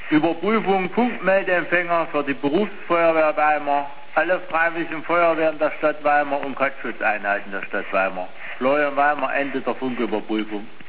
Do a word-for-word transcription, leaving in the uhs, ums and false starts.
Überprüfung Punktmeldeempfänger für die Berufsfeuerwehr Weimar, alle freiwilligen Feuerwehren der Stadt Weimar und Brandschutzeinheiten der Stadt Weimar. Florian Weimar, Ende der Funküberprüfung.